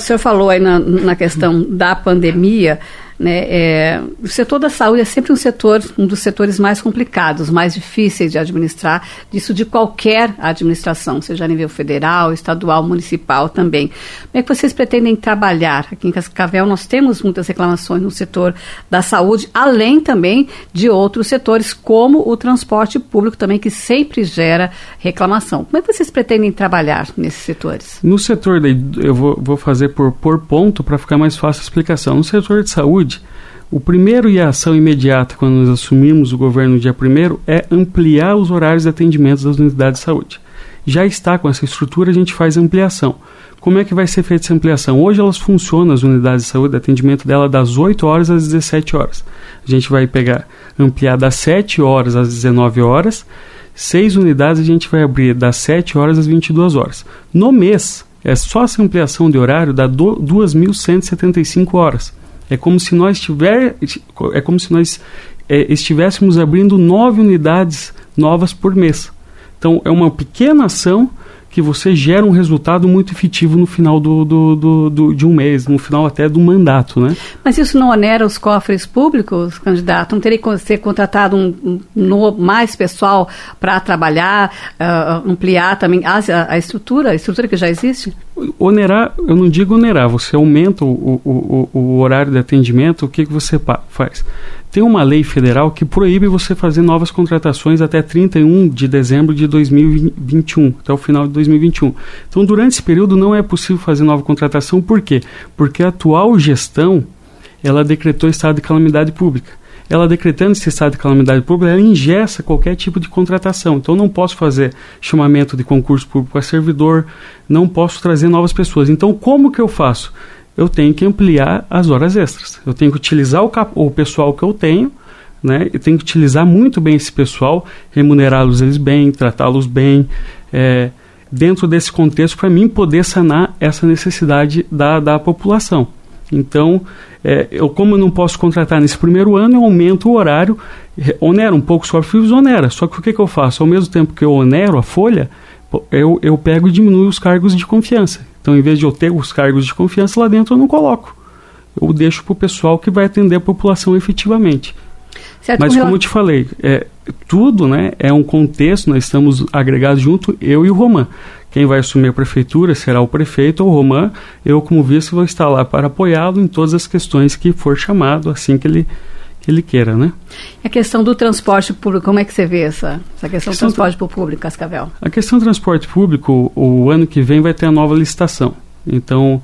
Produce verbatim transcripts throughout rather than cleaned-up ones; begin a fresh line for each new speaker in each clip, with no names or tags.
senhor falou aí na, na questão da pandemia, né, é, o setor da saúde é sempre um setor, um dos setores mais complicados, mais difíceis de administrar, disso de qualquer administração, seja a nível federal, estadual, municipal também. Como é que vocês pretendem trabalhar? Aqui em Cascavel nós temos muitas reclamações no setor da saúde, além também de outros setores, como o transporte público também, que sempre gera reclamação. Como é que vocês pretendem trabalhar nesses setores?
No setor, de, eu vou, vou fazer por, por ponto para ficar mais fácil a explicação. No setor de saúde, o primeiro e a ação imediata quando nós assumimos o governo no dia primeiro é ampliar os horários de atendimento das unidades de saúde. Já está com essa estrutura, a gente faz ampliação. Como é que vai ser feita essa ampliação? Hoje elas funcionam, as unidades de saúde, atendimento dela das oito horas às dezessete horas. A gente vai pegar, ampliar das sete horas às dezenove horas, seis unidades a gente vai abrir das sete horas às vinte e duas horas. No mês, é só essa ampliação de horário dá duas mil cento e setenta e cinco horas. É como se nós, tiver, é como se nós é, estivéssemos abrindo nove unidades novas por mês. Então, é uma pequena ação que você gera um resultado muito efetivo no final do, do, do, do, de um mês, no final até do mandato, né?
Mas isso não onera os cofres públicos, candidato? Não teria que ser contratado um, um, no, mais pessoal para trabalhar, uh, ampliar também a, a estrutura, a estrutura que já existe?
Onerar, eu não digo onerar, você aumenta o, o, o, o horário de atendimento, o que, que você pa- faz? Tem uma lei federal que proíbe você fazer novas contratações até trinta e um de dezembro de dois mil e vinte e um, até o final de dois mil e vinte e um. Então, durante esse período não é possível fazer nova contratação. Por quê? Porque a atual gestão, ela decretou estado de calamidade pública. Ela decretando esse estado de calamidade pública, ela engessa qualquer tipo de contratação. Então, não posso fazer chamamento de concurso público a servidor, não posso trazer novas pessoas. Então, como que eu faço? Eu tenho que ampliar as horas extras. Eu tenho que utilizar o, cap- o pessoal que eu tenho, né? Eu tenho que utilizar muito bem esse pessoal, remunerá-los eles bem, tratá-los bem, é, dentro desse contexto, para mim poder sanar essa necessidade da, da população. Então, é, eu, como eu não posso contratar nesse primeiro ano, eu aumento o horário, onera um pouco os cofres, onera. Só que o que, que eu faço? Ao mesmo tempo que eu onero a folha, eu, eu pego e diminuo os cargos de confiança. Então, em vez de eu ter os cargos de confiança lá dentro, eu não coloco. Eu deixo para o pessoal que vai atender a população efetivamente. Certo. Mas, como eu te falei, é, tudo, né, é um contexto, nós estamos agregados junto, eu e o Roman. Quem vai assumir a prefeitura será o prefeito ou o Roman. Eu, como vice, vou estar lá para apoiá-lo em todas as questões que for chamado, assim que ele, que ele queira, né?
A questão do transporte público, como é que você vê essa, essa questão, questão do transporte tra- público, Cascavel? A
questão do transporte público, o, o ano que vem vai ter a nova licitação. Então,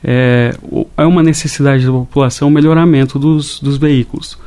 é, o, é uma necessidade da população o melhoramento dos, dos veículos.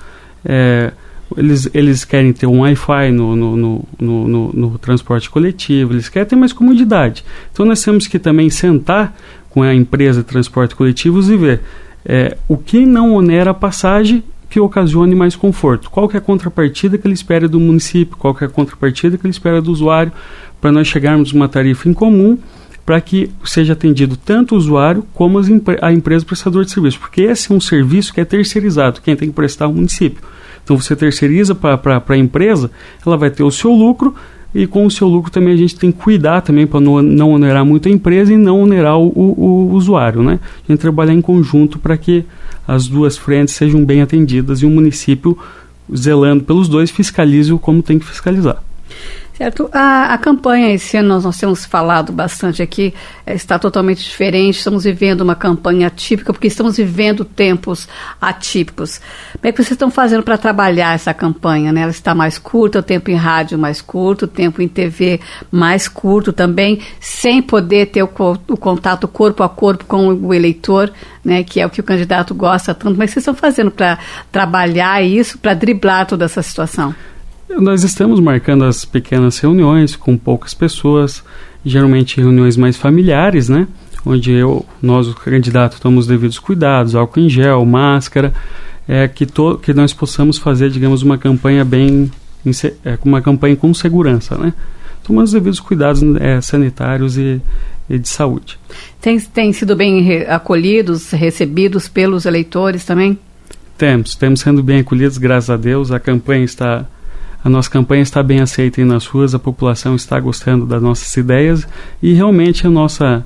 É, eles, eles querem ter um Wi-Fi no, no, no, no, no, no transporte coletivo, eles querem ter mais comodidade. Então, nós temos que também sentar com a empresa de transporte coletivos e ver é, o que não onera a passagem que ocasione mais conforto. Qual que é a contrapartida que ele espera do município, qual que é a contrapartida que ele espera do usuário, para nós chegarmos a uma tarifa em comum, para que seja atendido tanto o usuário como as impre- a empresa prestadora de serviço, porque esse é um serviço que é terceirizado, quem tem que prestar é o município. Então, você terceiriza para a empresa, ela vai ter o seu lucro, e com o seu lucro também a gente tem que cuidar também para não, não onerar muito a empresa e não onerar o, o, o usuário, né? A gente trabalhar em conjunto para que as duas frentes sejam bem atendidas e o município, zelando pelos dois, fiscalize como tem que fiscalizar.
Certo. A, a campanha esse ano, nós, nós temos falado bastante aqui, é, está totalmente diferente, estamos vivendo uma campanha atípica, porque estamos vivendo tempos atípicos. Como é que vocês estão fazendo para trabalhar essa campanha, né? Ela está mais curta, o tempo em rádio mais curto, o tempo em T V mais curto também, sem poder ter o, o contato corpo a corpo com o eleitor, né? Que é o que o candidato gosta tanto. Mas vocês estão fazendo para trabalhar isso, para driblar toda essa situação?
Nós estamos marcando as pequenas reuniões com poucas pessoas, geralmente reuniões mais familiares, né? Onde eu, nós, o candidato, tomamos os devidos cuidados, álcool em gel, máscara, é, que, to, que nós possamos fazer, digamos, uma campanha bem, é, uma campanha com segurança, né? Tomando os devidos cuidados é, sanitários e, e de saúde.
Tem, tem sido bem re, acolhidos, recebidos pelos eleitores também?
Temos, temos sendo bem acolhidos, graças a Deus. A campanha está... A nossa campanha está bem aceita aí nas ruas, a população está gostando das nossas ideias e realmente a nossa,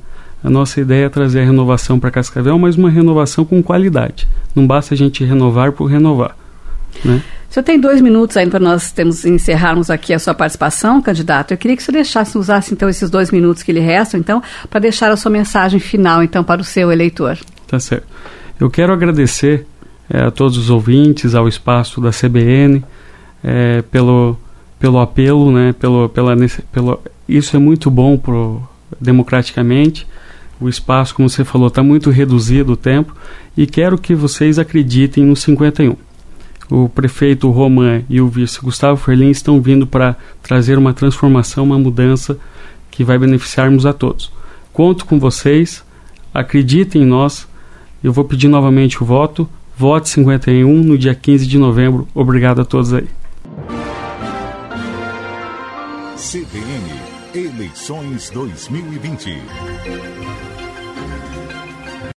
A nossa ideia é trazer a renovação para Cascavel, mas uma renovação com qualidade. Não basta a gente renovar por renovar, né?
O senhor tem dois minutos ainda para nós temos, encerrarmos aqui a sua participação, candidato. Eu queria que o senhor deixasse, usasse então esses dois minutos que lhe restam, então, para deixar a sua mensagem final, então, para o seu eleitor. Tá certo.
Eu quero agradecer é, a todos os ouvintes, ao espaço da C B N, é, pelo, pelo apelo, né, pelo, pela, pelo, isso é muito bom pro, democraticamente. O espaço, como você falou, está muito reduzido o tempo, e quero que vocês acreditem no cinquenta e um. O prefeito Roman e o vice Gustavo Ferlin estão vindo para trazer uma transformação, uma mudança que vai beneficiarmos a todos. Conto com vocês, acreditem em nós. Eu vou pedir novamente o voto. Vote cinquenta e um no dia quinze de novembro. Obrigado a todos aí.
C B N Eleições dois mil e vinte.